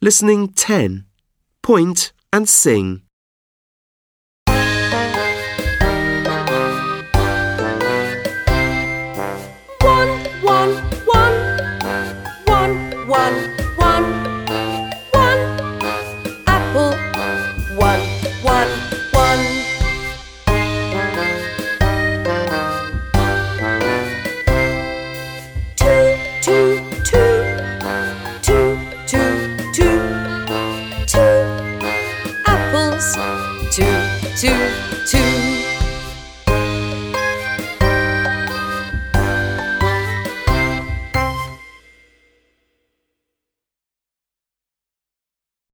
Listening 10. Point and sing. 1 apple. 1 1 1 2 2 2 2 apples. 2 2 2